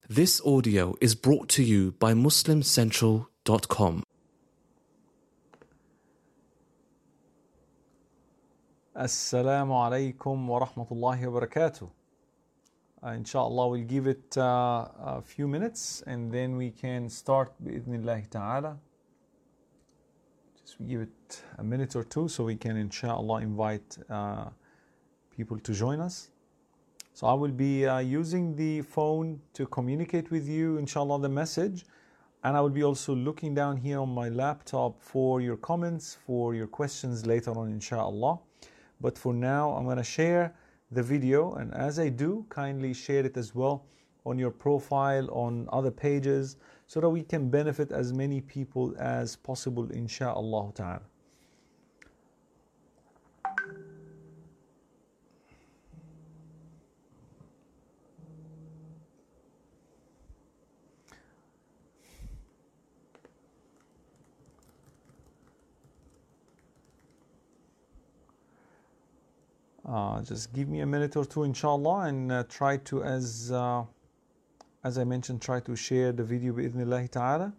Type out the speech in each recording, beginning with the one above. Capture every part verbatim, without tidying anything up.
This audio is brought to you by Muslim Central dot com. Assalamu alaikum wa rahmatullahi wa barakatuh. Uh, inshallah, we'll give it uh, a few minutes and then we can start bi'idhnillahi ta'ala. Just give it a minute or two so we can inshallah invite uh, people to join us. So I will be uh, using the phone to communicate with you, inshallah, the message. And I will be also looking down here on my laptop for your comments, for your questions later on, inshallah. But for now, I'm going to share the video. And as I do, kindly share it as well on your profile, on other pages, so that we can benefit as many people as possible, inshallah ta'ala. Uh, just give me a minute or two, inshallah, and uh, try to, as uh, as I mentioned, try to share the video bi'idhnillahi ta'ala.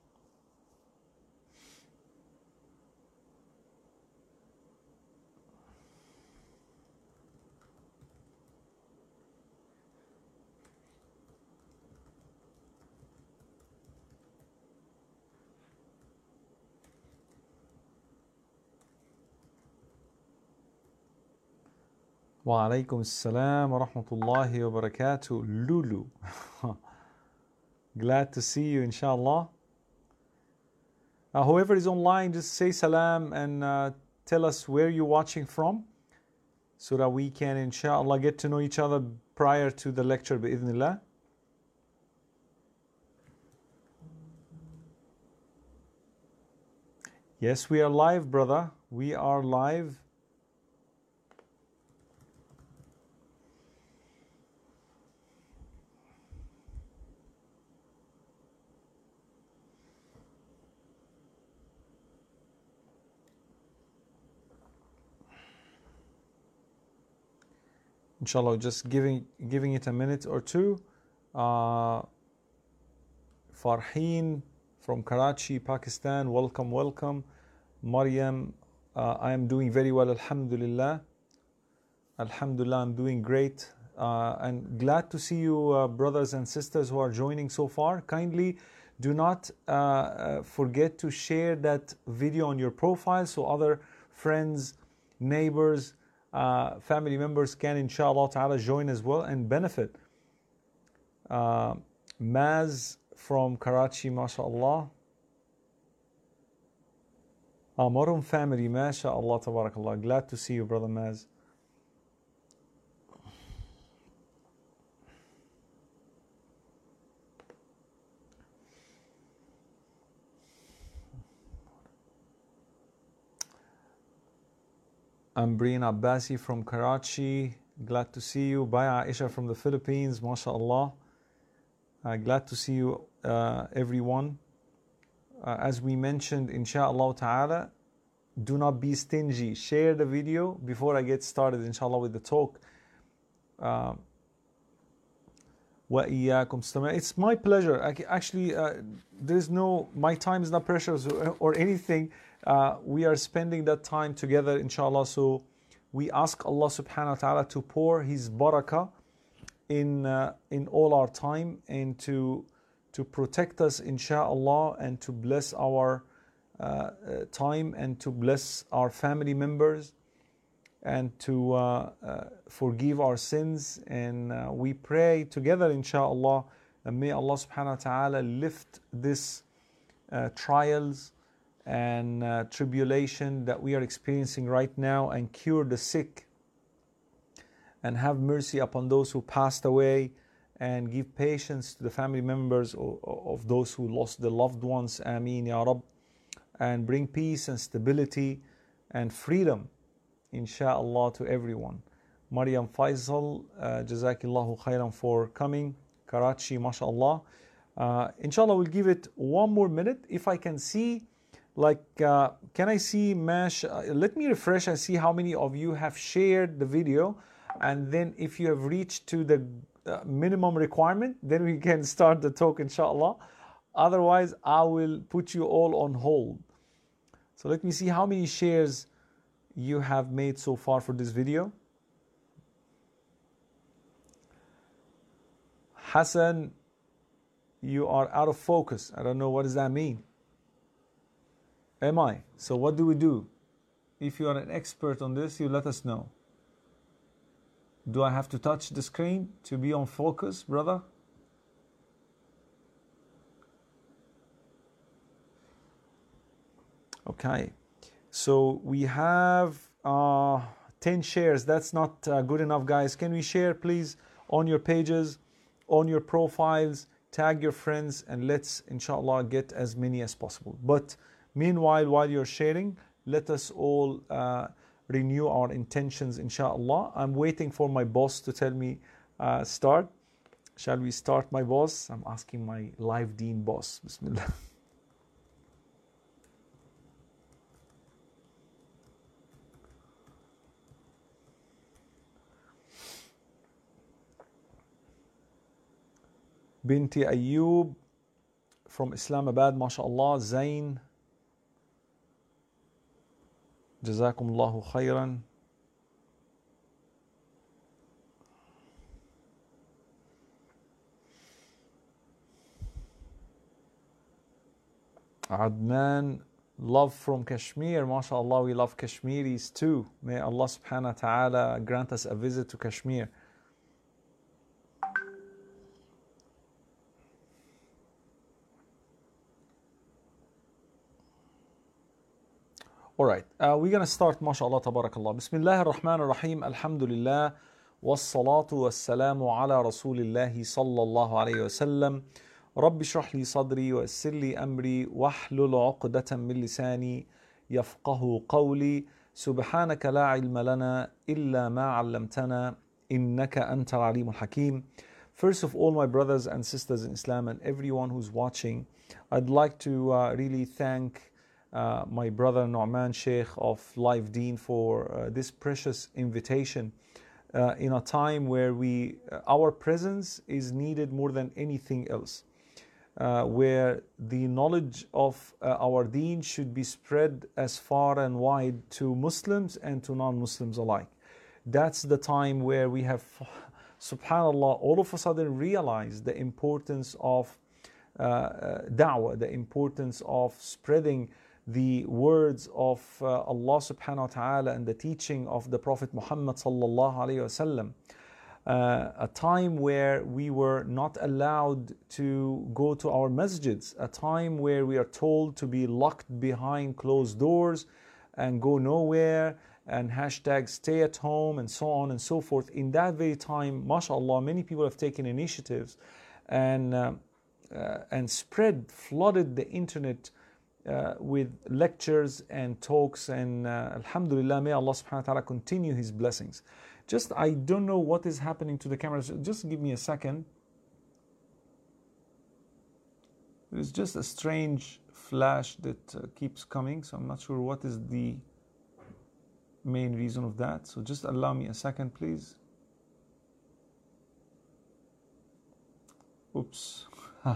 Wa alaikum assalam wa rahmatullahi wa barakatuh. Lulu. Glad to see you, inshallah. Uh, whoever is online, just say salam and uh, tell us where you're watching from, so that we can, inshallah, get to know each other prior to the lecture, bi'idhnillah. Yes, we are live, brother. We are live. Inshallah, just giving giving it a minute or two. Uh, Farheen from Karachi, Pakistan, welcome, welcome. Maryam, uh, I am doing very well, alhamdulillah. Alhamdulillah, I'm doing great. Uh, and glad to see you, uh, brothers and sisters who are joining so far. Kindly do not uh, uh, forget to share that video on your profile so other friends, neighbors, Uh, family members can, inshallah ta'ala, join as well and benefit. Uh, Maz from Karachi, mashallah. Uh, Marum family, mashallah, tabarakallah. Glad to see you, brother Maz. Ambreen Abbasi from Karachi, glad to see you. Baya Aisha from the Philippines, mashallah. Uh, glad to see you, uh, everyone. Uh, as we mentioned, inshallah ta'ala, do not be stingy. Share the video before I get started, inshallah, with the talk. Uh, It's my pleasure. Actually, uh, there is no, my time is not precious or, or anything. Uh, we are spending that time together, inshallah. So we ask Allah subhanahu wa ta'ala to pour His barakah in uh, in all our time, and to to protect us, inshallah, and to bless our uh, uh, time, and to bless our family members, and to uh, uh, forgive our sins. And uh, we pray together, inshallah, and may Allah subhanahu wa ta'ala lift this uh, trials and uh, tribulation that we are experiencing right now, and cure the sick, and have mercy upon those who passed away, and give patience to the family members of, of those who lost their loved ones. Ameen Ya Rab. And bring peace and stability and freedom, inshallah, to everyone. Maryam Faisal, uh, Jazakillahu khairan for coming. Karachi, mashallah. Uh, inshallah, we'll give it one more minute. If I can see, like, uh, can I see Mash? Uh, let me refresh and see how many of you have shared the video. And then if you have reached to the uh, minimum requirement, then we can start the talk, inshallah. Otherwise, I will put you all on hold. So let me see how many shares you have made so far for this video. Hassan, you are out of focus. I don't know, what does that mean? Am I? So what do we do? If you are an expert on this, you let us know. Do I have to touch the screen to be on focus, brother? Okay. So we have uh, ten shares. That's not uh, good enough, guys. Can we share, please, on your pages, on your profiles, tag your friends, and let's, inshallah, get as many as possible. But meanwhile, while you're sharing, let us all uh, renew our intentions, inshallah. I'm waiting for my boss to tell me uh, start. Shall we start, my boss? I'm asking my live deen boss. Bismillah. Binti Ayyub from Islamabad, mashallah. Zain, Jazakum Allahu khairan. Adnan, love from Kashmir, mashallah. We love Kashmiris too. May Allah subhanahu wa ta'ala grant us a visit to Kashmir. All right, uh, we're going to start, mashallah, tabarakallah. Bismillah ar-Rahman ar-Rahim, alhamdulillah, wassalatu wassalamu ala rasulillahi sallallahu alayhi wa sallam. Rabbi shrah li sadri wa yassir li amri wahlul uqdatan min lisani yafqahu qawli. Subhanaka la ilma lana illa ma 'allamtana innaka anta al-alimul hakim. First of all, my brothers and sisters in Islam and everyone who's watching, I'd like to uh, really thank Uh, my brother Nu'man Sheikh of Live Deen for uh, this precious invitation uh, in a time where we, uh, our presence is needed more than anything else, uh, where the knowledge of uh, our deen should be spread as far and wide to Muslims and to non-Muslims alike. That's the time where we have, subhanAllah, all of a sudden realized the importance of uh, uh, da'wah, the importance of spreading the words of uh, Allah subhanahu wa ta'ala and the teaching of the Prophet Muhammad sallallahu alayhi wa sallam. Uh, a time where we were not allowed to go to our masjids, a time where we are told to be locked behind closed doors and go nowhere, and hashtag stay at home and so on and so forth. In that very time, mashallah, many people have taken initiatives and, uh, uh, and spread, flooded the internet Uh, with lectures and talks, and uh, alhamdulillah, may Allah subhanahu wa ta'ala continue his blessings. Just, I don't know what is happening to the cameras. Just give me a second. There's just a strange flash that uh, keeps coming, so I'm not sure what is the main reason of that. So just allow me a second, please. Oops.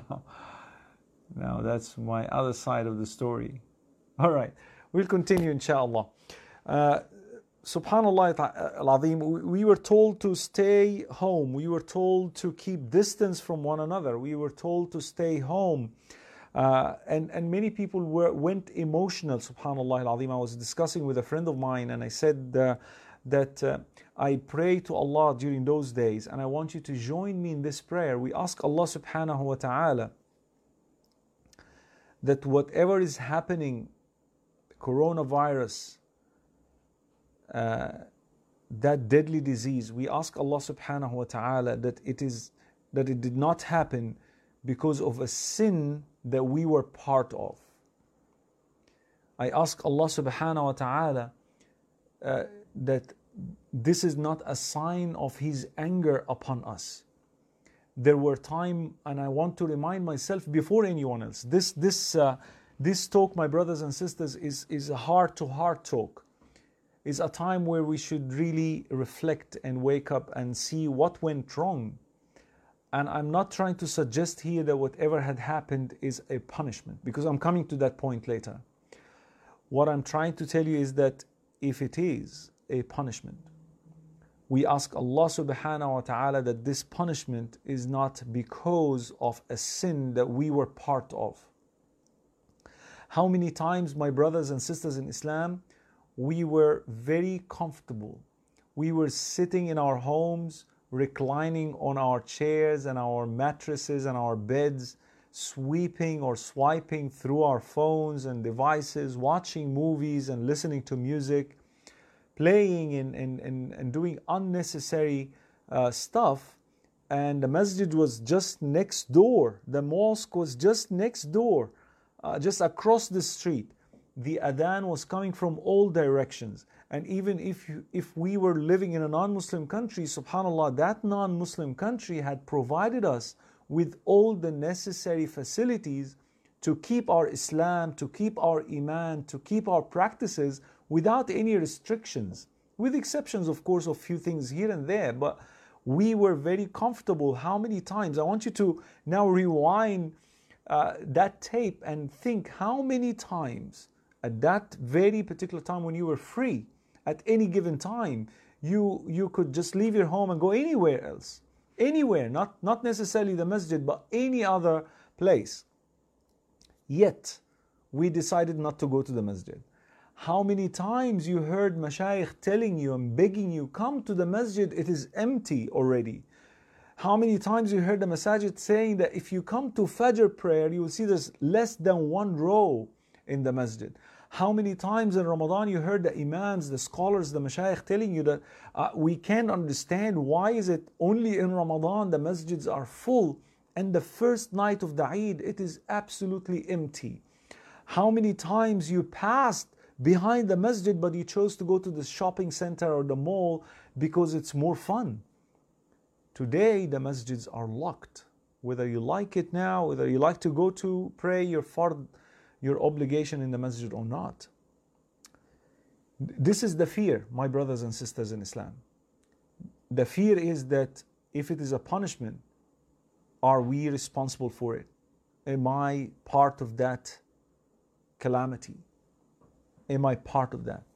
Now that's my other side of the story. All right, we'll continue, inshallah. Uh, Subhanallah al-Azim, we were told to stay home. We were told to keep distance from one another. We were told to stay home. Uh, and, and many people were, went emotional, subhanallah al-Azim. I was discussing with a friend of mine, and I said uh, that uh, I pray to Allah during those days, and I want you to join me in this prayer. We ask Allah subhanahu wa ta'ala that whatever is happening, coronavirus, uh, that deadly disease, we ask Allah subhanahu wa ta'ala that it is that it did not happen because of a sin that we were part of. I ask Allah subhanahu wa ta'ala uh, that this is not a sign of His anger upon us. There were times, and I want to remind myself before anyone else, this this uh, this talk, my brothers and sisters, is, is a heart-to-heart talk. It's a time where we should really reflect and wake up and see what went wrong. And I'm not trying to suggest here that whatever had happened is a punishment, because I'm coming to that point later. What I'm trying to tell you is that if it is a punishment, we ask Allah subhanahu wa ta'ala that this punishment is not because of a sin that we were part of. How many times, my brothers and sisters in Islam, we were very comfortable. We were sitting in our homes, reclining on our chairs and our mattresses and our beds, sweeping or swiping through our phones and devices, watching movies and listening to music, playing and, and, and, and doing unnecessary uh, stuff. And the masjid was just next door. The mosque was just next door, uh, just across the street. The adhan was coming from all directions. And even if you, if we were living in a non-Muslim country, subhanAllah, that non-Muslim country had provided us with all the necessary facilities to keep our Islam, to keep our Iman, to keep our practices without any restrictions, with exceptions, of course, of few things here and there. But we were very comfortable. How many times? I want you to now rewind uh, that tape and think how many times at that very particular time when you were free, at any given time, you, you could just leave your home and go anywhere else. Anywhere, not, not necessarily the masjid, but any other place. Yet, we decided not to go to the masjid. How many times you heard mashayikh telling you and begging you, come to the masjid, it is empty already. How many times you heard the masajid saying that if you come to Fajr prayer, you will see there's less than one row in the masjid. How many times in Ramadan you heard the imams, the scholars, the mashayikh telling you that uh, we can't understand why is it only in Ramadan the masjids are full and the first night of the Eid it is absolutely empty. How many times you passed behind the masjid but you chose to go to the shopping center or the mall because it's more fun. Today the masjids are locked. Whether you like it now, whether you like to go to pray your fard, your obligation in the masjid or not. This is the fear, my brothers and sisters in Islam. The fear is that if it is a punishment, are we responsible for it? Am I part of that calamity? Am I part of that?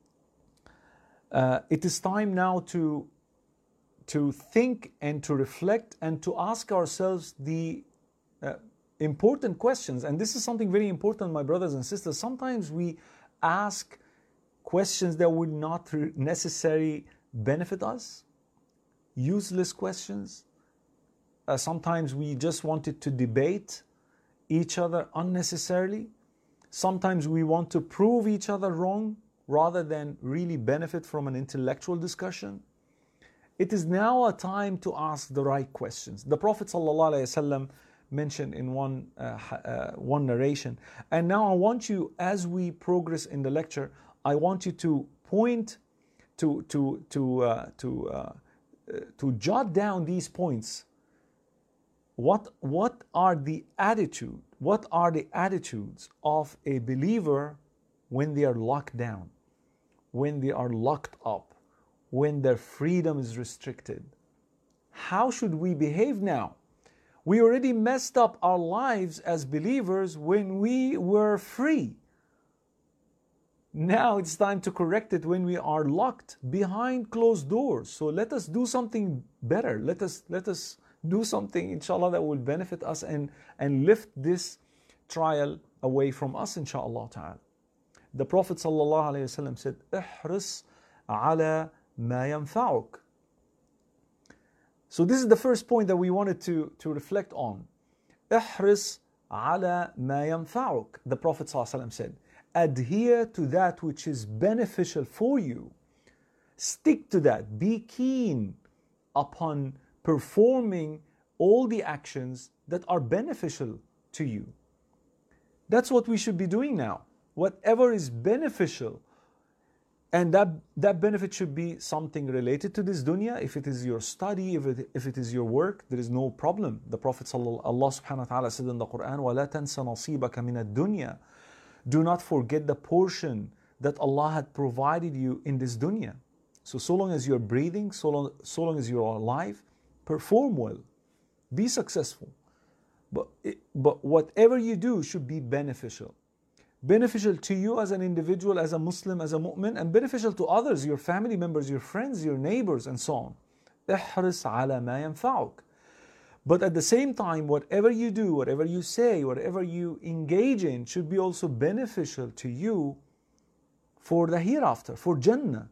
Uh, it is time now to, to think and to reflect and to ask ourselves the uh, important questions. And this is something very important, my brothers and sisters. Sometimes we ask questions that would not necessarily benefit us, useless questions. Uh, sometimes we just wanted to debate each other unnecessarily. Sometimes we want to prove each other wrong rather than really benefit from an intellectual discussion. It is now a time to ask the right questions. The Prophet ﷺ mentioned in one, uh, uh, one narration. And now I want you, as we progress in the lecture, I want you to point, to, to, to, uh, to, uh, to jot down these points. What, what are the attitude, what are the attitudes of a believer when they are locked down, when they are locked up, when their freedom is restricted? How should we behave now? We already messed up our lives as believers when we were free. Now it's time to correct it when we are locked behind closed doors. So let us do something better. Let us, let us do something, inshallah, that will benefit us and, and lift this trial away from us, inshallah ta'ala. The Prophet sallallahu alayhi wa sallam said, "Ihris ala ma yanfa'uk." So this is the first point that we wanted to, to reflect on. "Ihris ala ma yanfa'uk." The Prophet ﷺ said, adhere to that which is beneficial for you. Stick to that. Be keen upon performing all the actions that are beneficial to you. That's what we should be doing now. Whatever is beneficial, and that, that benefit should be something related to this dunya. If it is your study, if it, if it is your work, there is no problem. The Prophet Allah subhanahu wa ta'ala said in the Quran, وَلَا تَنْسَ نَصِيبَكَ مِنَ الدُّنْيَا. Do not forget the portion that Allah had provided you in this dunya. So, so long as you're breathing, so long, so long as you're alive, perform well. Be successful. But, it, but whatever you do should be beneficial. Beneficial to you as an individual, as a Muslim, as a mu'min, and beneficial to others, your family members, your friends, your neighbors, and so on. احرص على ما ينفعك. But at the same time, whatever you do, whatever you say, whatever you engage in should be also beneficial to you for the hereafter, for Jannah.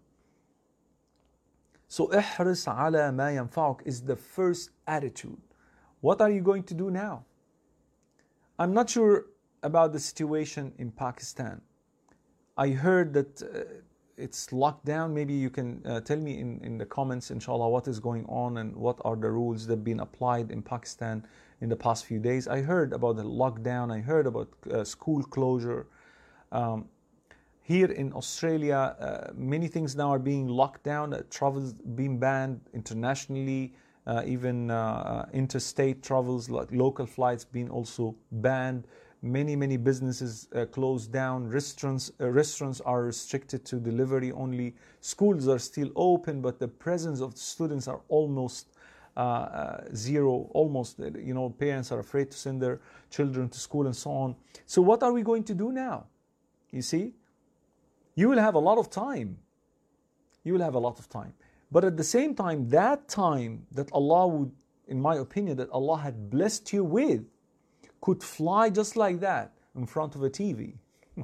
So احرص على ما ينفعك is the first attitude. What are you going to do now? I'm not sure about the situation in Pakistan. I heard that uh, it's locked down. Maybe you can uh, tell me in, in the comments, inshallah, what is going on and what are the rules that have been applied in Pakistan in the past few days. I heard about the lockdown. I heard about uh, school closure. Um, here in Australia, uh, many things now are being locked down. Uh, travel's being banned internationally. Uh, even uh, interstate travels, like local flights, being also banned. Many, many businesses uh, closed down. Restaurants, uh, restaurants are restricted to delivery only. Schools are still open, but the presence of students are almost uh, uh, zero. Almost, you know, parents are afraid to send their children to school and so on. So what are we going to do now? You see, you will have a lot of time. You will have a lot of time. But at the same time, that time that Allah would, in my opinion, that Allah had blessed you with, could fly just like that in front of a T V.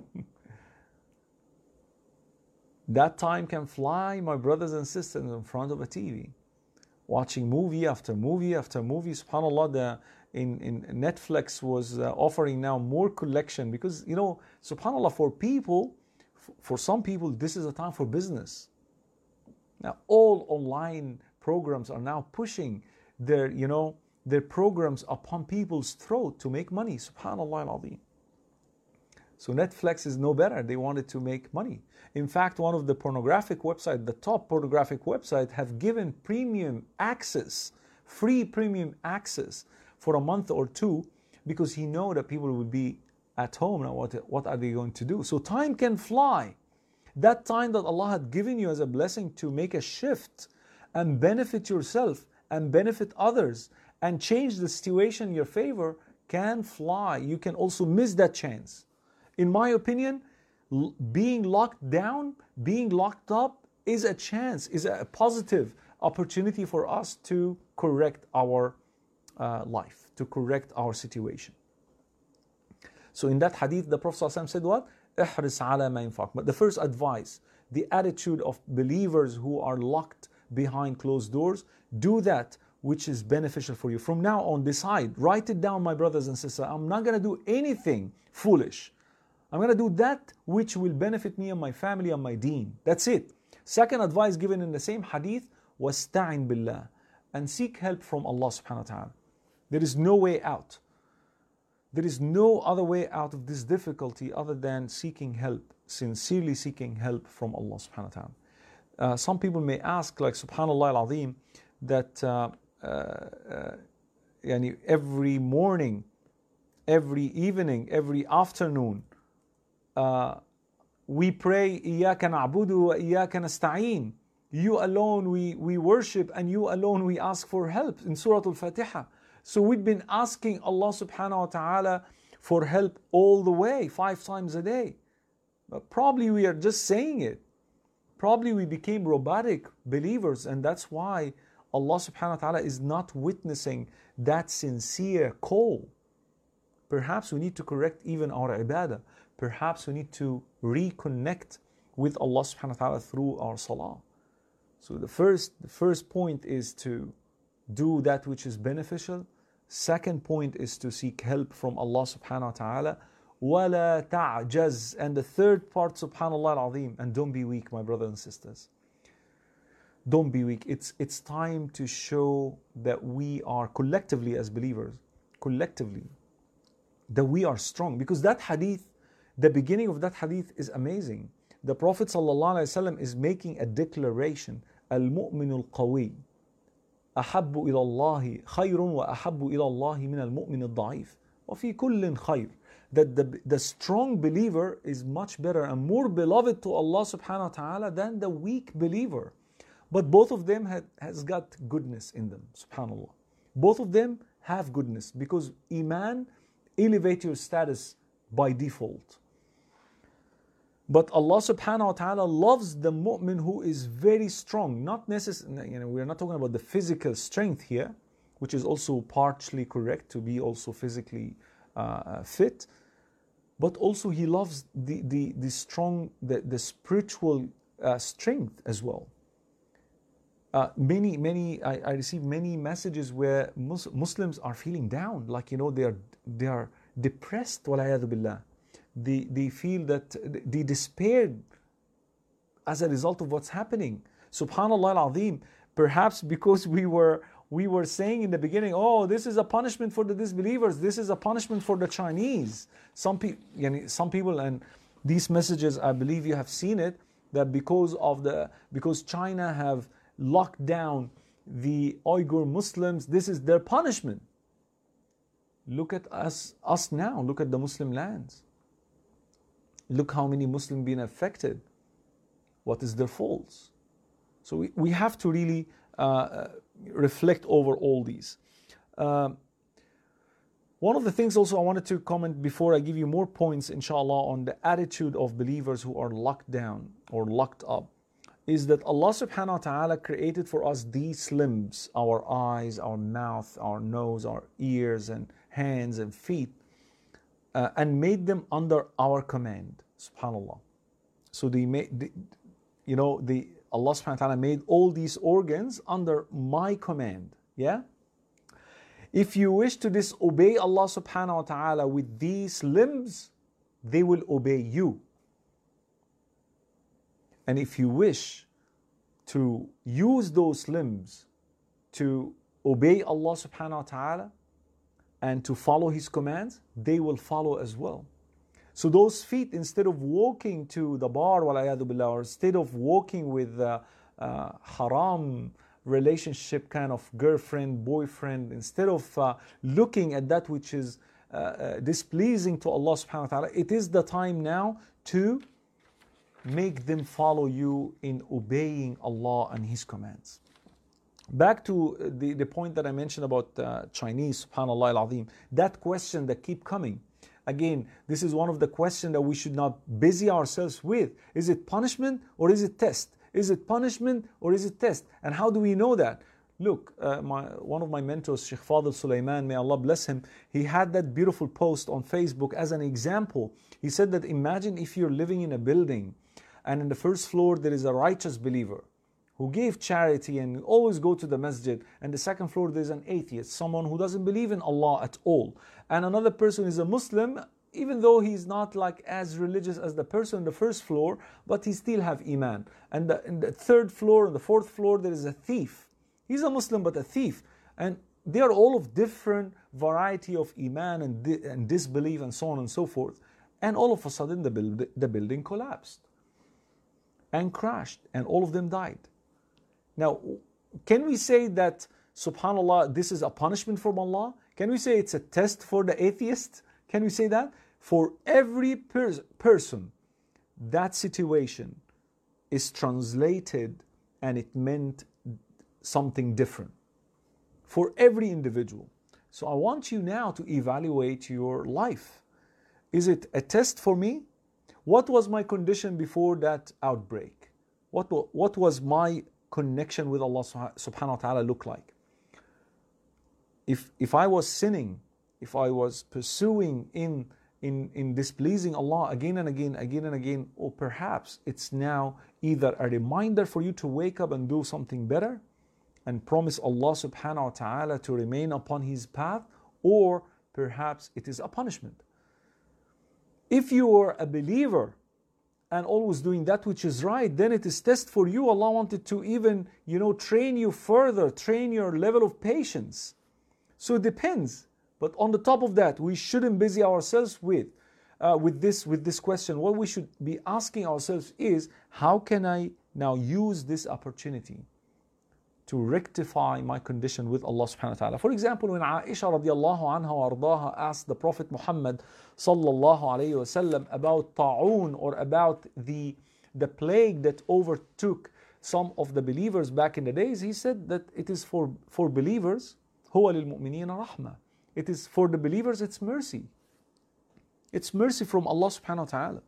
That time can fly, my brothers and sisters, in front of a T V. Watching movie after movie after movie. SubhanAllah, the, in, in Netflix was uh, offering now more collection because, you know, SubhanAllah, for people, for some people, this is a time for business. Now, all online programs are now pushing their, you know, their programs upon people's throat to make money. Subhanallah al-Azim. So Netflix is no better. They wanted to make money. In fact, one of the pornographic websites, the top pornographic website, have given premium access, free premium access for a month or two because he know that people will be at home now. What, what are they going to do? So time can fly. That time that Allah had given you as a blessing to make a shift and benefit yourself and benefit others and change the situation in your favor can fly. You can also miss that chance. In my opinion, l- being locked down, being locked up is a chance, is a positive opportunity for us to correct our uh, life, to correct our situation. So in that hadith, the Prophet ﷺ said what? احرص على ما ينفعك. But the first advice, the attitude of believers who are locked behind closed doors, do that which is beneficial for you. From now on, decide, write it down, my brothers and sisters. I'm not going to do anything foolish. I'm going to do that which will benefit me and my family and my deen. That's it. Second advice given in the same hadith, وَاسْتَعِنْ بِاللَّهِ, and seek help from Allah subhanahu wa ta'ala. There is no way out. There is no other way out of this difficulty other than seeking help, sincerely seeking help from Allah subhanahu wa ta'ala. Uh, some people may ask, like subhanallah al-azim, that uh, uh, uh, yani every morning, every evening, every afternoon, uh, we pray, إِيَّاكَ نَعْبُدُ وَإِيَّاكَ نَسْتَعِينُ. You alone we, we worship and you alone we ask for help in Surah Al-Fatiha. So we've been asking Allah subhanahu wa ta'ala for help all the way, five times a day. But probably we are just saying it. Probably we became robotic believers, and that's why Allah subhanahu wa ta'ala is not witnessing that sincere call. Perhaps we need to correct even our ibadah. Perhaps we need to reconnect with Allah subhanahu wa ta'ala through our salah. So the first, the first point is to do that which is beneficial. Second point is to seek help from Allah subhanahu wa ta'ala. وَلَا تَعْجَزْ. And the third part, subhanallah al-azim, and don't be weak, my brothers and sisters. Don't be weak. It's, it's time to show that we are collectively as believers, collectively, that we are strong. Because that hadith, the beginning of that hadith is amazing. The Prophet sallallahu alaihi wasallam is making a declaration. Al-mu'minu al-qawi أحب إلى الله خير وأحب إلى الله من المؤمن الضعيف وفي كل خير. That the, the strong believer is much better and more beloved to Allah subhanahu wa ta'ala than the weak believer. But both of them had, has got goodness in them, subhanallah. Both of them have goodness, because Iman elevates your status by default. But Allah subhanahu wa ta'ala loves the mu'min who is very strong. Not necessarily, you know, we're not talking about the physical strength here, which is also partially correct, to be also physically uh, fit. But also He loves the, the, the strong, the, the spiritual uh, strength as well. Uh, many, many, I, I receive many messages where Mus- Muslims are feeling down, like, you know, they are, they are depressed, walayadu billah. They, they feel that they despaired as a result of what's happening. Subhanallah al-Azim. Perhaps because we were we were saying in the beginning, oh, this is a punishment for the disbelievers. This is a punishment for the Chinese. Some people, you know, some people, and these messages, I believe you have seen it, that because of the because China have locked down the Uyghur Muslims, this is their punishment. Look at us, us now. Look at the Muslim lands. Look how many Muslims being affected. What is their faults? So we, we have to really uh, reflect over all these. Um, one of the things also I wanted to comment before I give you more points, inshallah, on the attitude of believers who are locked down or locked up, is that Allah subhanahu wa ta'ala created for us these limbs, our eyes, our mouth, our nose, our ears, and hands and feet, Uh, and made them under our command, subhanallah. So they made, the, you know, the Allah subhanahu wa ta'ala made all these organs under my command, yeah? If you wish to disobey Allah subhanahu wa ta'ala with these limbs, they will obey you. And if you wish to use those limbs to obey Allah subhanahu wa ta'ala, and to follow His commands, they will follow as well. So those feet, instead of walking to the bar, walayadu billah, or instead of walking with uh, uh, haram relationship kind of girlfriend, boyfriend, instead of uh, looking at that which is uh, uh, displeasing to Allah subhanahu wa ta'ala, it is the time now to make them follow you in obeying Allah and His commands. Back to the, the point that I mentioned about uh, Chinese, subhanallah al-azim, that question that keep coming. Again, this is one of the questions that we should not busy ourselves with. Is it punishment or is it test? Is it punishment or is it test? And how do we know that? Look, uh, my, one of my mentors, Sheikh Fadl Sulaiman, may Allah bless him, he had that beautiful post on Facebook as an example. He said that imagine if you're living in a building and in the first floor there is a righteous believer who gave charity and always go to the masjid, and the second floor there's an atheist, someone who doesn't believe in Allah at all, and another person is a Muslim, even though he's not like as religious as the person on the first floor, but he still have iman. And the, in the third floor and the fourth floor there is a thief. He's a Muslim but a thief, and they are all of different variety of iman and, di- and disbelief and so on and so forth. And all of a sudden the, build- the building collapsed and crashed, and all of them died. Now, can we say that, subhanallah, this is a punishment from Allah? Can we say it's a test for the atheist? Can we say that? For every pers- person, that situation is translated and it meant something different. For every individual. So I want you now to evaluate your life. Is it a test for me? What was my condition before that outbreak? What, what was my connection with Allah subhanahu wa ta'ala look like? If if I was sinning, if I was pursuing in, in, in displeasing Allah again and again, again and again, or perhaps it's now either a reminder for you to wake up and do something better and promise Allah subhanahu wa ta'ala to remain upon His path, or perhaps it is a punishment. If you are a believer and always doing that which is right, then it is test for you. Allah wanted to even, you know, train you further, train your level of patience. So it depends. But on the top of that, we shouldn't busy ourselves with, uh, with this, with this question. What we should be asking ourselves is, how can I now use this opportunity to rectify my condition with Allah subhanahu wa ta'ala? For example, when Aisha radiallahu anha wa ardaha asked the Prophet Muhammad sallallahu alayhi wa sallam about ta'un, or about the, the plague that overtook some of the believers back in the days, he said that it is for, for believers, هُوَ لِلْمُؤْمِنِينَ رَحْمَةً. It is for the believers, it's mercy. It's mercy from Allah subhanahu wa ta'ala.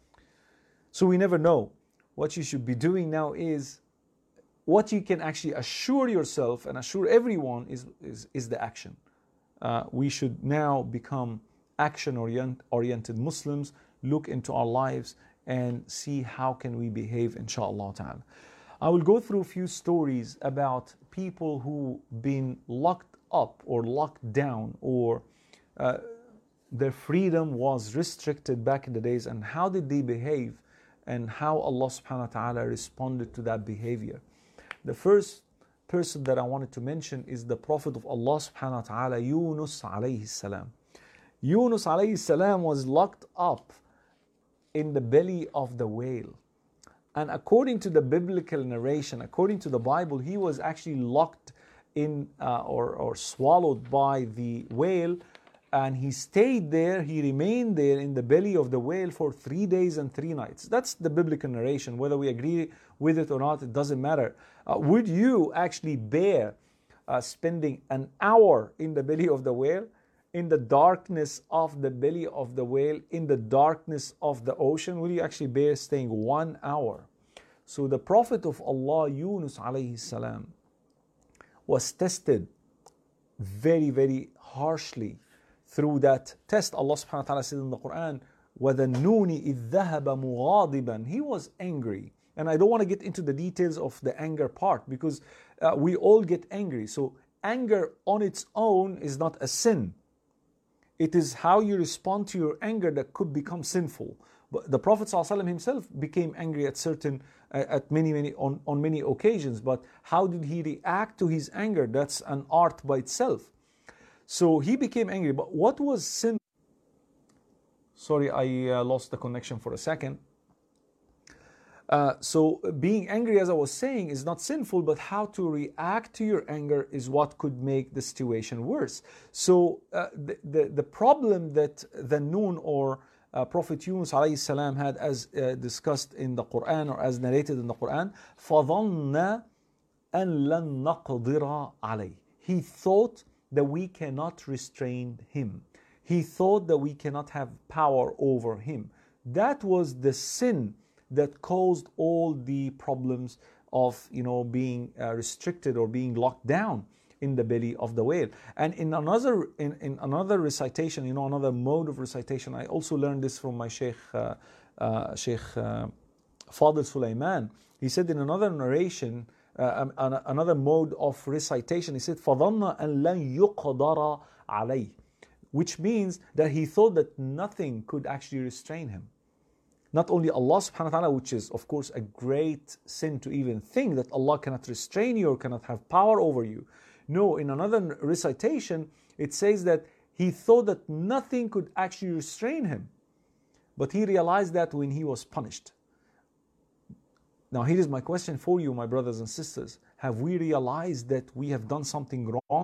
So we never know. What you should be doing now is, what you can actually assure yourself and assure everyone is, is, is the action. Uh, we should now become action-oriented Muslims, look into our lives and see how can we behave, inshallah ta'ala. I will go through a few stories about people who been locked up or locked down, or uh, their freedom was restricted back in the days, and how did they behave and how Allah subhanahu wa ta'ala responded to that behavior. The first person that I wanted to mention is the Prophet of Allah subhanahu wa ta'ala, Yunus alayhi salam. Yunus alayhi salam was locked up in the belly of the whale. And according to the biblical narration, according to the Bible, he was actually locked in uh, or, or swallowed by the whale, and he stayed there, he remained there in the belly of the whale for three days and three nights. That's the biblical narration. Whether we agree with it or not, it doesn't matter. Uh, would you actually bear uh, spending an hour in the belly of the whale, in the darkness of the belly of the whale, in the darkness of the ocean? Will you actually bear staying one hour? So the Prophet of Allah, Yunus alayhi salam, was tested very, very harshly. Through that test, Allah subhanahu wa ta'ala said in the Quran, وَذَنُّونِ إِذْ ذَهَبَ مُغَاضِبًا. He was angry. And I don't want to get into the details of the anger part, because uh, we all get angry. So anger on its own is not a sin. It is how you respond to your anger that could become sinful. But the Prophet ﷺ himself became angry at certain, uh, at many, many, on, on many occasions. But how did he react to his anger? That's an art by itself. So he became angry. But what was sin? Sorry, I uh, lost the connection for a second. Uh, so being angry, as I was saying, is not sinful, but how to react to your anger is what could make the situation worse. So uh, the, the, the problem that the Nun or uh, Prophet Yunus alayhi salam had, as uh, discussed in the Quran or as narrated in the Quran, فَظَنَّ أَن لَن نَقْدِرَ عَلَيْهِ. He thought that we cannot restrain him. He thought that we cannot have power over him. That was the sin that caused all the problems of, you know, being uh, restricted or being locked down in the belly of the whale. And in another in, in another recitation, you know, another mode of recitation, I also learned this from my Sheikh uh, uh, Sheikh uh, Fadil Sulaiman. He said in another narration, uh, um, another mode of recitation, he said, فَظَنَّ أَن لَن يُقْدَرَ عَلَيْهِ, which means that he thought that nothing could actually restrain him. Not only Allah subhanahu wa ta'ala, which is of course a great sin to even think that Allah cannot restrain you or cannot have power over you. No, in another recitation, it says that he thought that nothing could actually restrain him. But he realized that when he was punished. Now here is my question for you, my brothers and sisters. Have we realized that we have done something wrong?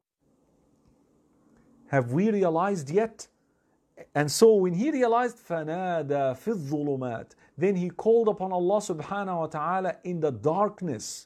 Have we realized yet? And so when he realized, فَنَادَى فِي الظُّلُمَاتِ, then he called upon Allah subhanahu wa ta'ala in the darkness.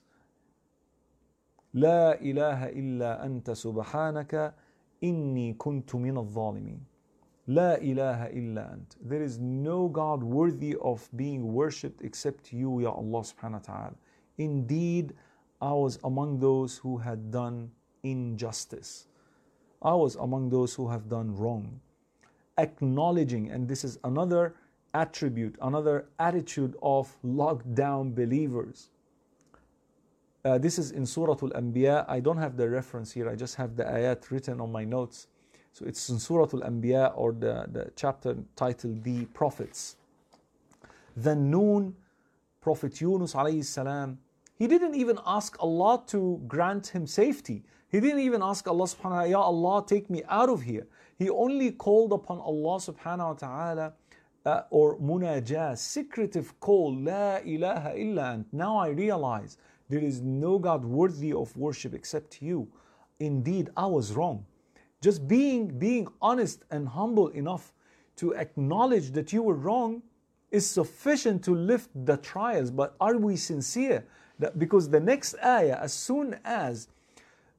لَا إِلَهَ إِلَّا أَنْتَ سُبْحَانَكَ إِنِّي كُنْتُ مِنَ الظَّالِمِينَ. لَا إِلَهَ إِلَّا أَنْتَ. There is no God worthy of being worshipped except you, Ya Allah subhanahu wa ta'ala. Indeed, I was among those who had done injustice. I was among those who have done wrong. Acknowledging, and this is another attribute, another attitude of locked down believers. Uh, this is in Surah Al-Anbiya. I don't have the reference here, I just have the ayat written on my notes. So it's in Surah Al-Anbiya, or the, the chapter titled The Prophets. The Noon, Prophet Yunus alayhi salam, he didn't even ask Allah to grant him safety. He didn't even ask Allah subhanahu wa ta'ala, Ya Allah, take me out of here. He only called upon Allah subhanahu wa ta'ala, uh, or munajah, secretive call, La ilaha illa ant. Now I realize there is no God worthy of worship except you. Indeed, I was wrong. Just being, being honest and humble enough to acknowledge that you were wrong is sufficient to lift the trials. But are we sincere? That because the next ayah, as soon as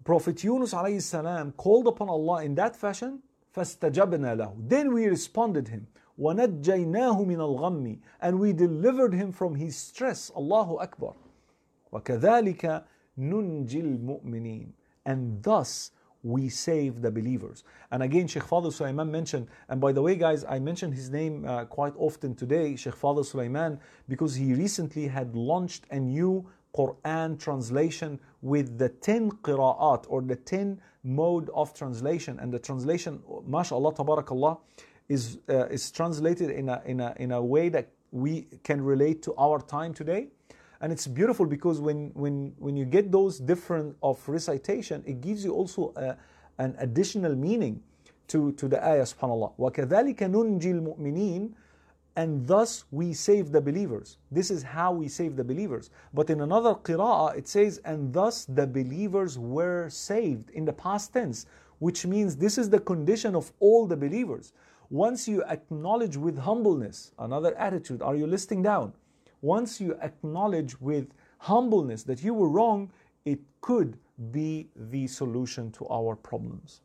Prophet Yunus alayhi salam called upon Allah in that fashion, فَاسْتَجَبْنَا لَهُ. Then we responded him. وَنَجَّيْنَاهُ مِنَ الْغَمِّ. And we delivered him from his stress. Allahu Akbar. وَكَذَلِكَ نُنْجِي الْمُؤْمِنِينَ. And thus we save the believers. And again, Sheikh Fadl Sulaiman mentioned, and by the way guys, I mentioned his name uh, quite often today, Sheikh Fadl Sulaiman, because he recently had launched a new Quran translation with the ten qira'at, or the ten mode of translation. And the translation, mashallah, tabarakallah, is uh, is translated in a, in, a, in a way that we can relate to our time today. And it's beautiful because when, when, when you get those different of recitation, it gives you also a, an additional meaning to, to the ayah, subhanAllah. وَكَذَلِكَ نُنْجِي الْمُؤْمِنِينَ. And thus we save the believers. This is how we save the believers. But in another qira'ah, it says, and thus the believers were saved, in the past tense, which means this is the condition of all the believers. Once you acknowledge with humbleness, another attitude, are you listening down? Once you acknowledge with humbleness that you were wrong, it could be the solution to our problems.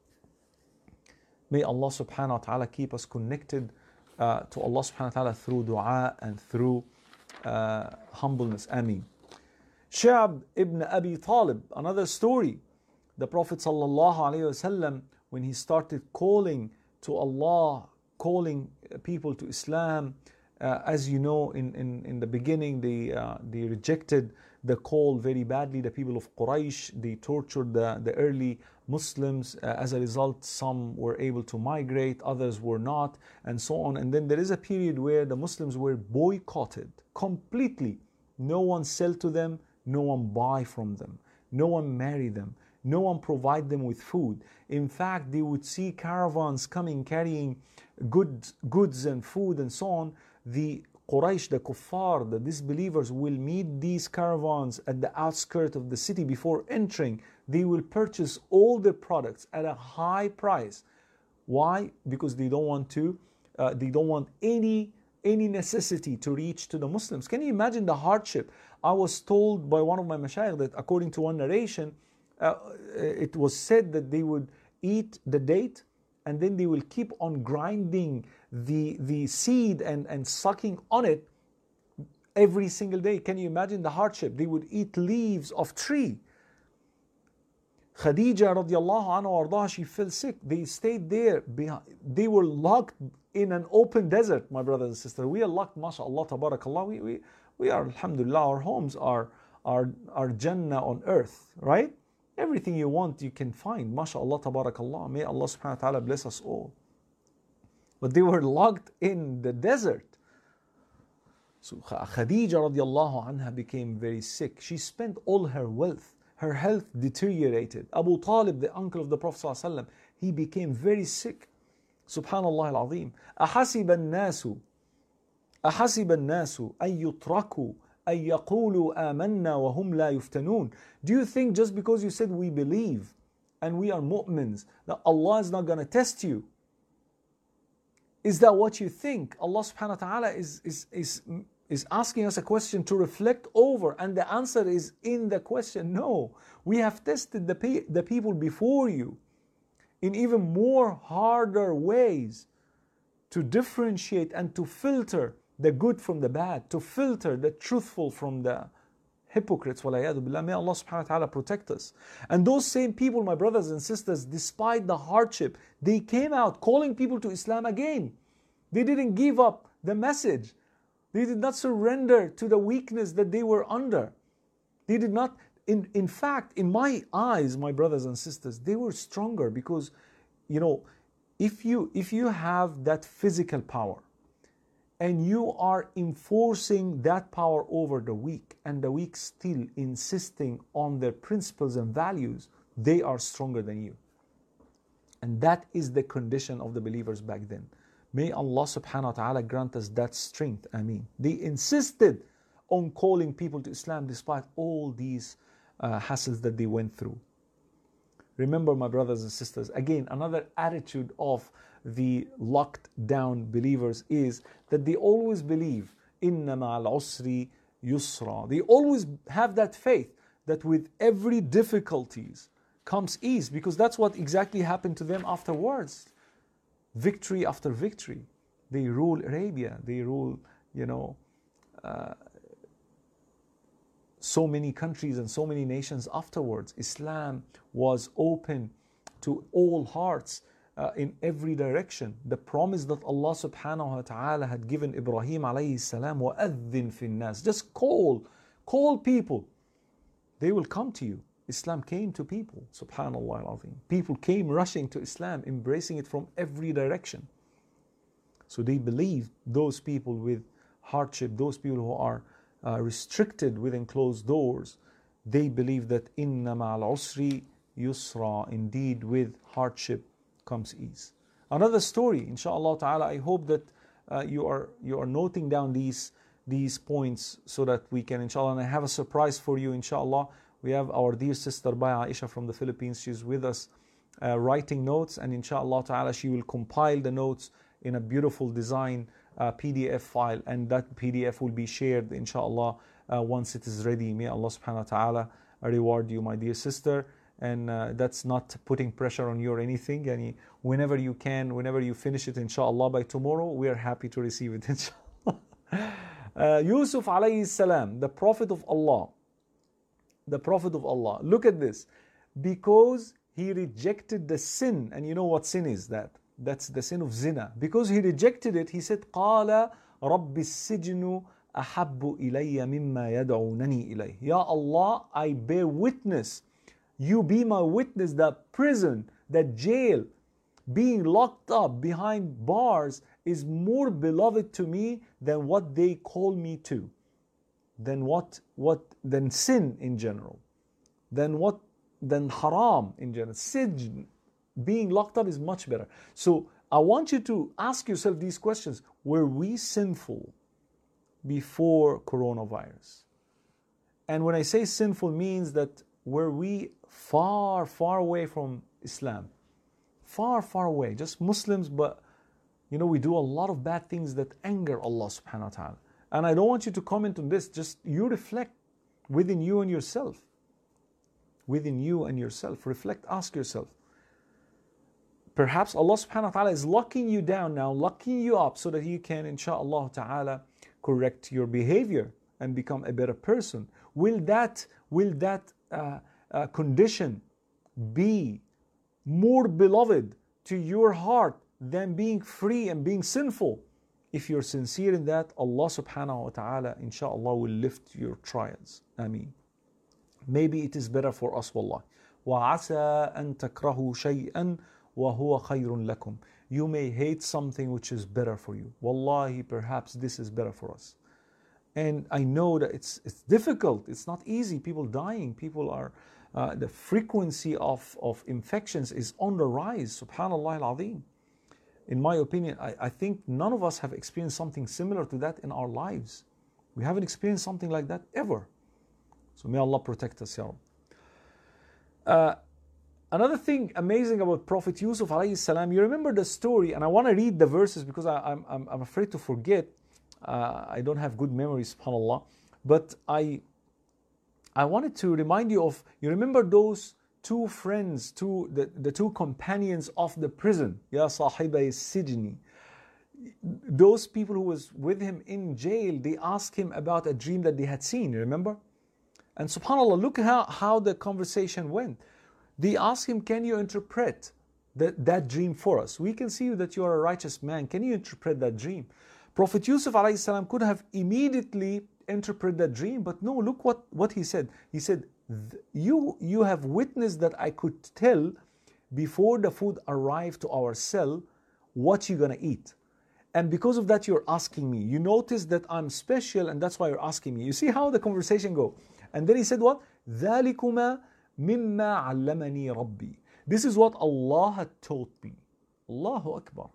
May Allah subhanahu wa ta'ala keep us connected uh, to Allah subhanahu wa ta'ala through dua and through uh, humbleness. Ameen. Sha'b ibn Abi Talib, another story. The Prophet sallallahu alayhi wasallam, when he started calling to Allah, calling people to Islam, Uh, as you know, in, in, in the beginning, they, uh, they rejected the call very badly. The people of Quraysh, they tortured the, the early Muslims. Uh, as a result, some were able to migrate, others were not, and so on. And then there is a period where the Muslims were boycotted completely. No one sell to them, no one buy from them, no one marry them, no one provide them with food. In fact, they would see caravans coming carrying goods, goods and food and so on. The Quraysh, the kuffar, the disbelievers will meet these caravans at the outskirts of the city before entering. They will purchase all their products at a high price. Why? Because they don't want to, uh, they don't want any any necessity to reach to the Muslims. Can you imagine the hardship? I was told by one of my mashayikh that according to one narration, uh, it was said that they would eat the date and then they will keep on grinding the, the seed and, and sucking on it every single day. Can you imagine the hardship? They would eat leaves of tree. Khadija radiallahu anha ardaha, she fell sick. They stayed there. Behind. They were locked in an open desert, my brothers and sisters. We are locked, mashallah, tabarakallah. We, we, we are, alhamdulillah, our homes are, are, are Jannah on earth, right? Everything you want, you can find. MashaAllah, tabarakallah. May Allah subhanahu wa ta'ala bless us all. But they were locked in the desert. So Khadija radiallahu anha became very sick. She spent all her wealth. Her health deteriorated. Abu Talib, the uncle of the Prophet sallallahu alaihi wasallam, he became very sick. Subhanallah al-azim. أَحَسِبَ النَّاسُ أَحَسِبَ النَّاسُ أَن يُتْرَكُوا أَن يَقُولُوا آمَنَّا وَهُمْ لَا يُفْتَنُونَ. Do you think just because you said we believe and we are mu'mins, that Allah is not going to test you? Is that what you think? Allah subhanahu wa ta'ala is, is, is, is asking us a question to reflect over, and the answer is in the question. No, we have tested the, pe- the people before you in even more harder ways to differentiate and to filter the good from the bad, to filter the truthful from the hypocrites. وَلَيَادُ بِاللَّهِ. May Allah subhanahu wa ta'ala protect us. And those same people, my brothers and sisters, despite the hardship, they came out calling people to Islam again. They didn't give up the message. They did not surrender to the weakness that they were under. They did not, in, in fact, in my eyes, my brothers and sisters, they were stronger because, you know, if you if you have that physical power, and you are enforcing that power over the weak, and the weak still insisting on their principles and values, they are stronger than you. And that is the condition of the believers back then. May Allah subhanahu wa ta'ala grant us that strength. Ameen. They insisted on calling people to Islam despite all these uh, hassles that they went through. Remember, my brothers and sisters, again, another attitude of the locked down believers is that they always believe inna ma'al usri yusra. They always have that faith that with every difficulties comes ease, because that's what exactly happened to them afterwards. Victory after victory. They rule Arabia, they rule, you know, uh, so many countries and so many nations afterwards. Islam was open to all hearts uh, in every direction. The promise that Allah subhanahu wa ta'ala had given Ibrahim alayhi salam, وَأَذِّن فِي النَّاسِ, just call, call people, they will come to you. Islam came to people, subhanallah al-azim. People came rushing to Islam, embracing it from every direction. So they believed, those people with hardship, those people who are uh, restricted within closed doors, they believe that inna ma'al usri yusra, indeed with hardship comes ease. Another story, inshallah ta'ala, I hope that uh, you are you are noting down these these points so that we can, inshallah, and I have a surprise for you, inshallah. We have our dear sister Baya Aisha from the Philippines. She's with us uh, writing notes, and inshallah ta'ala she will compile the notes in a beautiful design uh, P D F file, and that P D F will be shared inshallah uh, once it is ready. May Allah subhanahu wa ta'ala reward you, my dear sister. And uh, that's not putting pressure on you or anything. Yani, whenever you can, whenever you finish it inshallah by tomorrow, we are happy to receive it inshallah. uh, Yusuf alayhi salam, the Prophet of Allah, the Prophet of Allah, look at this, because he rejected the sin, and you know what sin is, that that's the sin of zina. Because he rejected it, he said, قَالَ رَبِّ السِّجْنُ أَحَبُّ إِلَيَّ مِمَّا يَدْعُونَنِي إِلَيْهِ. Ya Allah, I bear witness, you be my witness, that prison, that jail, being locked up behind bars is more beloved to me than what they call me to, than what, what, than sin in general, than what, than haram in general. Sijn, being locked up, is much better. So I want you to ask yourself these questions. Were we sinful before coronavirus? And when I say sinful, means that were we far, far away from Islam? Far, far away. Just Muslims, but you know, we do a lot of bad things that anger Allah subhanahu wa ta'ala. And I don't want you to comment on this. Just you reflect within you and yourself. Within you and yourself. Reflect, ask yourself. Perhaps Allah subhanahu wa ta'ala is locking you down now, locking you up so that you can, inshaAllah ta'ala, correct your behavior and become a better person. Will that, will that uh, uh, condition be more beloved to your heart than being free and being sinful? If you're sincere in that, Allah subhanahu wa ta'ala, inshaAllah, will lift your trials. Ameen. Maybe it is better for us, wallah. وَعَسَىٰ أَن تَكْرَهُ شَيْئًا وَهُوَ خَيْرٌ لَكُمْ. You may hate something which is better for you. Wallahi, perhaps this is better for us. And I know that it's it's difficult, it's not easy. People dying, people are, uh, the frequency of, of infections is on the rise. Subhanallah al-Azim. In my opinion, I, I think none of us have experienced something similar to that in our lives. We haven't experienced something like that ever. So may Allah protect us, Ya Rabbi. Uh, Another thing amazing about Prophet Yusuf alayhi salam, you remember the story, and I want to read the verses because I, I'm, I'm, I'm afraid to forget. Uh, I don't have good memory, subhanAllah. But I, I wanted to remind you of, you remember those two friends, two, the, the two companions of the prison, Ya Sahibay Sijni. Those people who was with him in jail, they asked him about a dream that they had seen, you remember? And subhanAllah, look how, how the conversation went. They asked him, can you interpret that, that dream for us? We can see that you are a righteous man. Can you interpret that dream? Prophet Yusuf alayhi salam could have immediately interpreted that dream, but no, look what, what he said. He said, you, you have witnessed that I could tell before the food arrived to our cell what you're going to eat. And because of that, you're asking me. You notice that I'm special, and that's why you're asking me. You see how the conversation go. And then he said what? ذَلِكُمَا مِمَّا عَلَّمَنِي رَبِّي. This is what Allah had taught me. Allahu Akbar.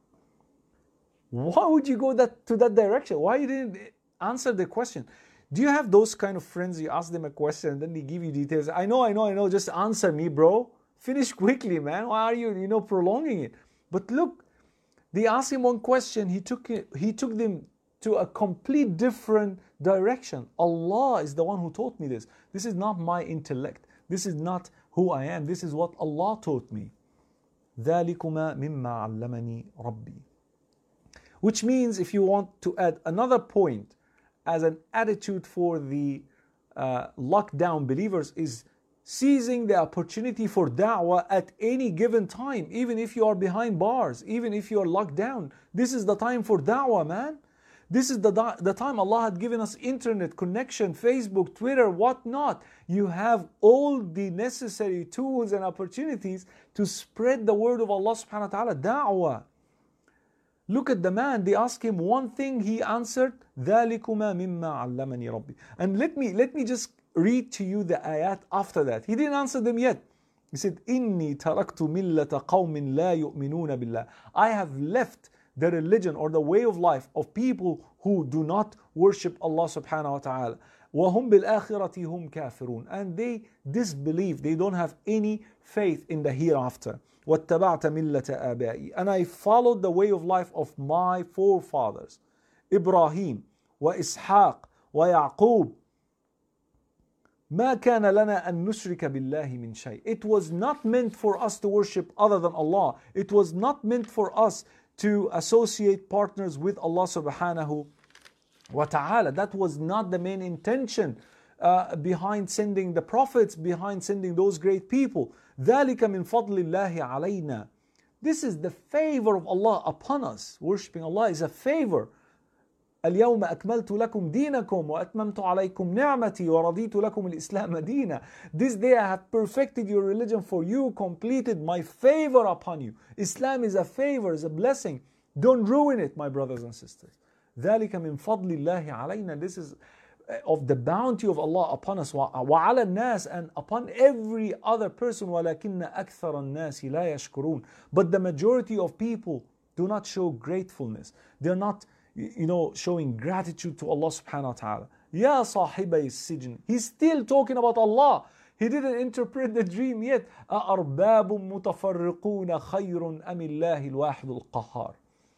Why would you go that to that direction? Why you didn't answer the question? Do you have those kind of friends, you ask them a question and then they give you details? I know, I know, I know, just answer me, bro. Finish quickly, man. Why are you, you know, prolonging it? But look, they asked him one question, he took it, he took them to a complete different direction. Allah is the one who taught me this. This is not my intellect. This is not who I am. This is what Allah taught me. ذَلِكُمَا مِمَّا عَلَّمَنِي رَبِّي. Which means, if you want to add another point as an attitude for the uh, lockdown believers, is seizing the opportunity for da'wah at any given time, even if you are behind bars, even if you are locked down. This is the time for da'wah, man. This is the, the time Allah had given us internet connection, Facebook, Twitter, whatnot. You have all the necessary tools and opportunities to spread the word of Allah subhanahu wa ta'ala, da'wah. Look at the man, they asked him one thing, he answered, ذَلِكُمَا مِمَّا عَلَّمَنِي رَبِّي. And let me, let me just read to you the ayat after that. He didn't answer them yet. He said, إِنِّي تَرَكْتُ مِلَّةَ قَوْمٍ لَا يُؤْمِنُونَ بِاللَّهِ. I have left the religion or the way of life of people who do not worship Allah subhanahu wa ta'ala. وَهُمْ بِالْآخِرَةِ هُمْ كَافِرُونَ. And they disbelieve, they don't have any faith in the hereafter. وَاتَّبَعْتَ مِلَّةَ آبَائِي. And I followed the way of life of my forefathers, Ibrahim, وإسحاق, ويعقوب. مَا كَانَ لَنَا أَن نُشْرِكَ بِاللَّهِ مِنْ شَيْءٍ. It was not meant for us to worship other than Allah. It was not meant for us to associate partners with Allah subhanahu wa ta'ala. That was not the main intention uh, behind sending the prophets, behind sending those great people. ذَلِكَ مِنْ فَضْلِ اللَّهِ عَلَيْنَا. This is the favor of Allah upon us. Worshipping Allah is a favor. اليوم أكملت لكم دينكم وأتممت عليكم نعمتي ورضيت لكم الإسلام دينا. This day I have perfected your religion for you, completed my favor upon you. Islam is a favor, is a blessing. Don't ruin it, my brothers and sisters. ذلك من فضل الله علينا. This is of the bounty of Allah upon us. وعلى الناس, and upon every other person. ولكن أكثر الناس لا يشكرون. But the majority of people do not show gratefulness. They're not, you know, showing gratitude to Allah subhanahu wa ta'ala. Ya صاحبي السجن. He's still talking about Allah. He didn't interpret the dream yet. أأرباب متفرقون خير أم الله الواحد القهار.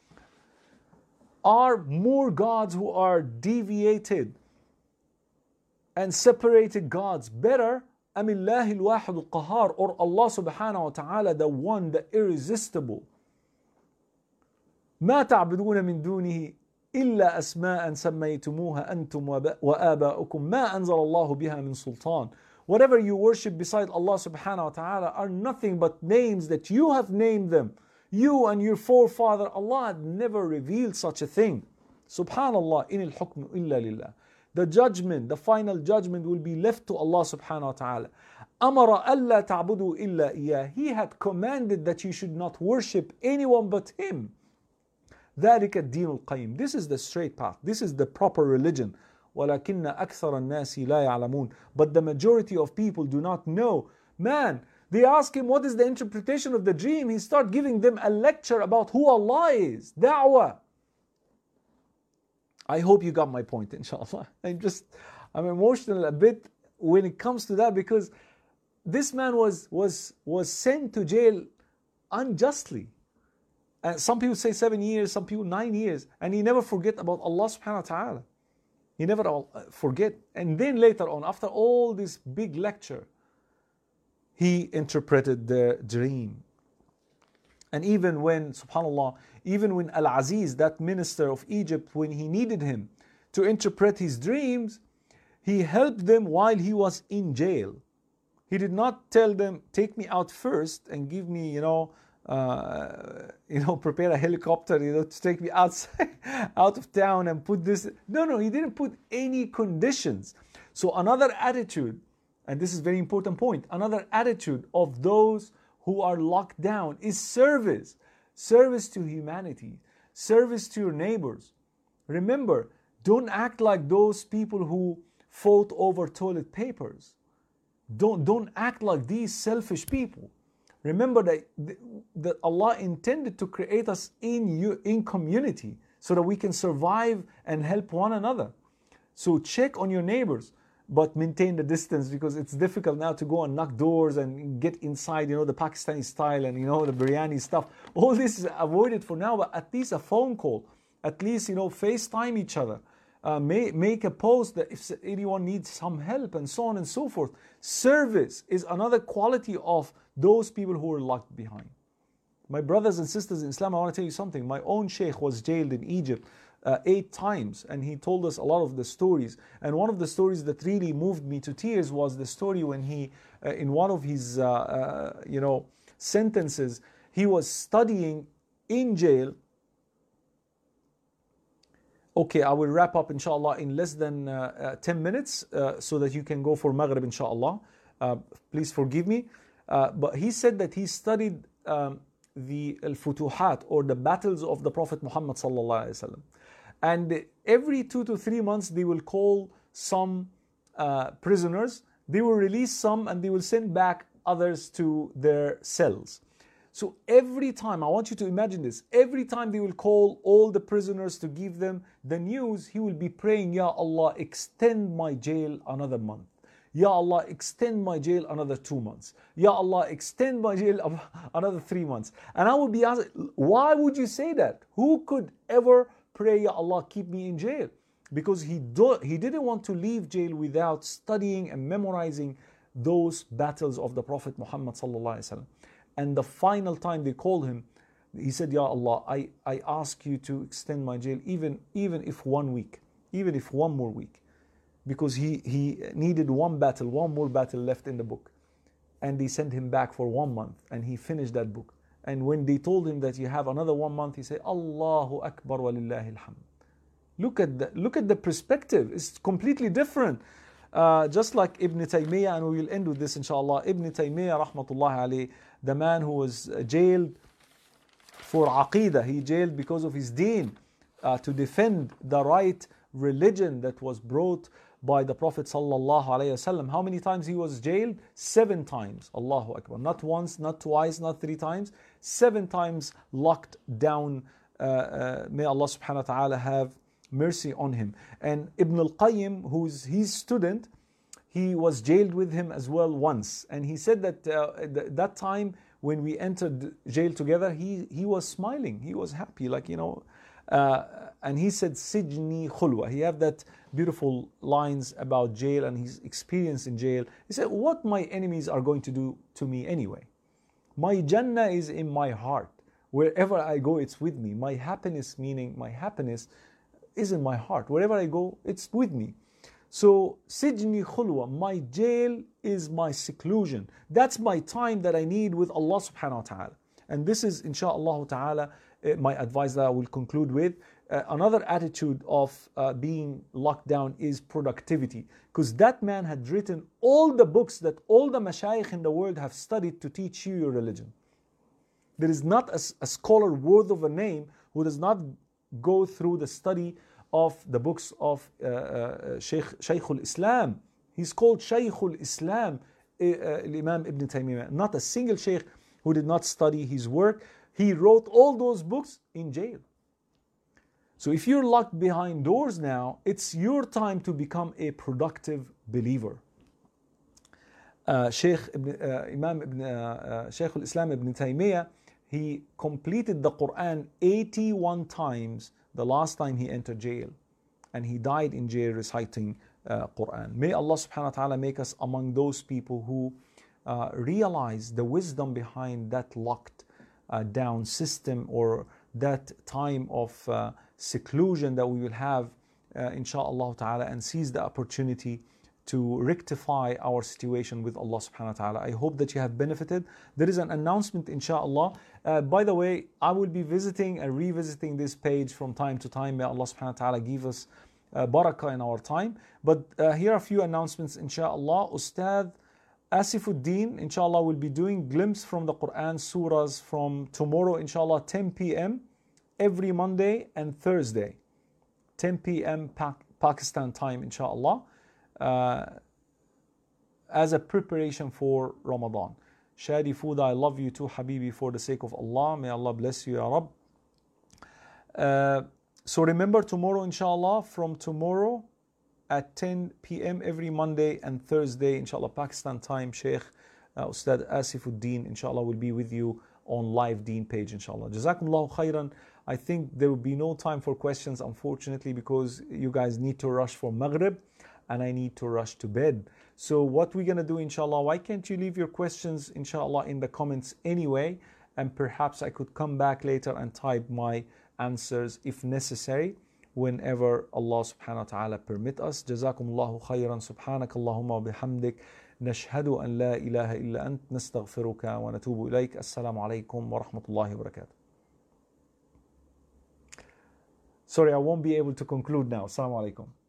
Are more gods who are deviated and separated gods better? أم الله الواحد القهار. Or Allah subhanahu wa ta'ala, the one, the irresistible. ما تعبدون من دونه إلا أسماء سميتموها أنتم وآباؤكم ما أنزل الله بها من سلطان. Whatever you worship beside Allah subhanahu wa ta'ala are nothing but names that you have named them. You and your forefather. Allah had never revealed such a thing. Subhanallah, in al-hukm illa lillah. The judgment, the final judgment will be left to Allah subhanahu wa ta'ala. أمر ألا تعبدوا إلا إياه. He had commanded that you should not worship anyone but Him. ذلك الدين القيم. This is the straight path. This is the proper religion. ولكن أكثر الناس لا يعلمون. But the majority of people do not know. Man, they ask him what is the interpretation of the dream. He start giving them a lecture about who Allah is. Da'wah. I hope you got my point, inshallah. I'm just, I'm emotional a bit when it comes to that, because this man was was was sent to jail unjustly. And some people say seven years, some people nine years, and he never forget about Allah subhanahu wa ta'ala. He never forget. And then later on, after all this big lecture, he interpreted the dream. And even when, subhanAllah, even when Al-Aziz, that minister of Egypt, when he needed him to interpret his dreams, he helped them while he was in jail. He did not tell them, take me out first and give me, you know, uh, you know, prepare a helicopter, you know, to take me outside, out of town and put this. No, no, he didn't put any conditions. So another attitude, and this is a very important point, another attitude of those who are locked down is service. Service to humanity. Service to your neighbors. Remember, don't act like those people who fought over toilet papers. Don't, don't act like these selfish people. Remember that, that Allah intended to create us in, you, in community so that we can survive and help one another. So check on your neighbors, but maintain the distance, because it's difficult now to go and knock doors and get inside, you know, the Pakistani style and, you know, the biryani stuff. All this is avoided for now, but at least a phone call, at least, you know, FaceTime each other. uh, may, make a post that if anyone needs some help and so on and so forth. Service is another quality of those people who are locked behind. My brothers and sisters in Islam, I want to tell you something. My own sheikh was jailed in Egypt uh, eight times, and he told us a lot of the stories. And one of the stories that really moved me to tears was the story when he, uh, in one of his, uh, uh, you know, sentences, he was studying in jail. Okay, I will wrap up inshallah in less than uh, uh, ten minutes uh, so that you can go for Maghrib inshallah. Uh, please forgive me. Uh, but he said that he studied um, the al-futuhat, or the battles of the Prophet Muhammad sallallahu alaihi wasallam. And every two to three months they will call some uh, prisoners, they will release some and they will send back others to their cells. So every time, I want you to imagine this, every time they will call all the prisoners to give them the news, he will be praying, Ya Allah, extend my jail another month. Ya Allah, extend my jail another two months. Ya Allah, extend my jail another three months. And I would be asked, why would you say that? Who could ever pray, Ya Allah, keep me in jail? Because he, do, he didn't want to leave jail without studying and memorizing those battles of the Prophet Muhammad sallallahu alaihi wasallam. And the final time they called him, he said, Ya Allah, I, I ask you to extend my jail even, even if one week, even if one more week. Because he, he needed one battle, one more battle left in the book. And they sent him back for one month and he finished that book. And when they told him that you have another one month, he said, Allahu Akbar wa lillahi alhamd. Look at the, look at the perspective, it's completely different. Uh, just like Ibn Taymiyyah, and we will end with this inshallah. Ibn Taymiyyah rahmatullahi alayhi, the man who was jailed for Aqidah, he jailed because of his deen, uh, to defend the right religion that was brought by the Prophet sallallahu alaihi wasallam. How many times he was jailed? Seven times. Allahu Akbar. Not once, not twice, not three times. Seven times locked down. Uh, uh, may Allah subhanahu wa ta'ala have mercy on him. And Ibn al-Qayyim, who's his student, he was jailed with him as well once. And he said that uh, th- that time when we entered jail together, he, he was smiling. He was happy, like, you know. Uh, and he said, Sijni khulwa. He have that beautiful lines about jail and his experience in jail. He said, what my enemies are going to do to me anyway? My Jannah is in my heart. Wherever I go, it's with me. My happiness, meaning my happiness, is in my heart. Wherever I go, it's with me. So, Sijni khulwa, my jail is my seclusion. That's my time that I need with Allah subhanahu wa ta'ala. And this is, insha'Allah ta'ala, uh, my advice that I will conclude with. Uh, another attitude of uh, being locked down is productivity. Because that man had written all the books that all the mashayikh in the world have studied to teach you your religion. There is not a, a scholar worth of a name who does not go through the study of the books of uh, uh, Shaykh, Shaykhul Islam. He's called Shaykhul Islam, uh, uh, Imam Ibn Taymiyyah. Not a single shaykh who did not study his work. He wrote all those books in jail. So if you're locked behind doors now, it's your time to become a productive believer. Uh, Shaykh Ibn, uh, Imam Ibn, uh, uh, Shaykhul Islam Ibn Taymiyyah, he completed the Quran eighty-one times the last time he entered jail. And he died in jail reciting uh, Quran. May Allah subhanahu wa ta'ala make us among those people who uh, realize the wisdom behind that locked uh, down system, or that time of uh, seclusion that we will have uh, insha'Allah ta'ala, and seize the opportunity to rectify our situation with Allah subhanahu wa ta'ala. I hope that you have benefited. There is an announcement insha'Allah. Uh, by the way, I will be visiting and revisiting this page from time to time. May Allah subhanahu wa ta'ala give us uh, barakah in our time. But uh, here are a few announcements insha'Allah. Ustad Asifuddin insha'Allah will be doing glimpse from the Quran surahs from tomorrow insha'Allah ten p.m. every Monday and Thursday. ten p.m. Pa- Pakistan time insha'Allah. Uh, as a preparation for Ramadan. Shadi Fouda, I love you too, Habibi, for the sake of Allah. May Allah bless you, Ya Rab. Uh, so remember tomorrow, inshallah, from tomorrow at ten p.m. every Monday and Thursday, inshallah, Pakistan time, Sheikh uh, Ustad Asifuddin, inshallah, will be with you on live Deen page, inshallah. Jazakumullahu khairan. I think there will be no time for questions, unfortunately, because you guys need to rush for Maghrib and I need to rush to bed. So what we're going to do, inshallah, why can't you leave your questions, inshallah, in the comments anyway, and perhaps I could come back later and type my answers if necessary, whenever Allah subhanahu wa ta'ala permit us. Jazakumullahu khayran, subhanak Allahumma wa bihamdik, nashhadu an la ilaha illa ant, nastaghfiruka wa natubu ilayk. Assalamu alaikum wa rahmatullahi wa barakatuh. Sorry, I won't be able to conclude now. Assalamu alaikum.